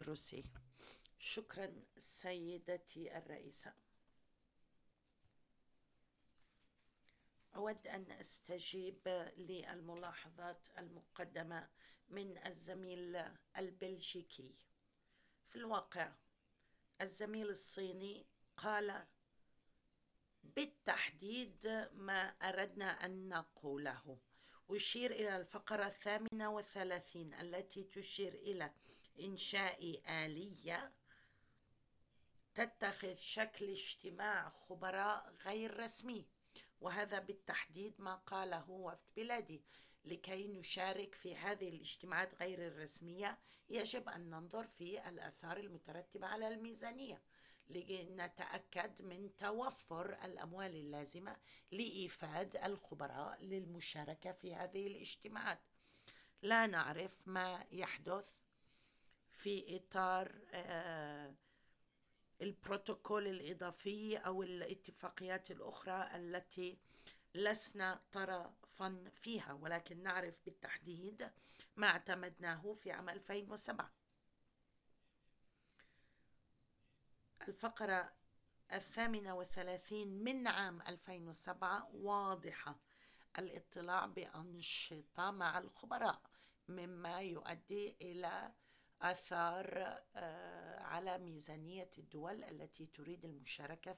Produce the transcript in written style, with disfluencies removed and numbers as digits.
الروسي. شكرا سيدتي الرئيسة. أود أن أستجيب للملاحظات المقدمة من الزميل البلجيكي. في الواقع الزميل الصيني قال بالتحديد ما أردنا أن نقوله. أشير إلى الفقرة 38 التي تشير إلى إنشاء آلية تتخذ شكل اجتماع خبراء غير رسمي، وهذا بالتحديد ما قاله وفد بلادي. لكي نشارك في هذه الاجتماعات غير الرسمية يجب أن ننظر في الآثار المترتبة على الميزانية لنتأكد من توفر الأموال اللازمة لإيفاد الخبراء للمشاركة في هذه الاجتماعات. لا نعرف ما يحدث في إطار البروتوكول الإضافي أو الاتفاقيات الأخرى التي لسنا طرفا فيها، ولكن نعرف بالتحديد ما اعتمدناه في عام 2007. الفقرة 38 من عام 2007 واضحة، الاطلاع بأنشطة مع الخبراء مما يؤدي إلى آثار على ميزانية الدول التي تريد المشاركة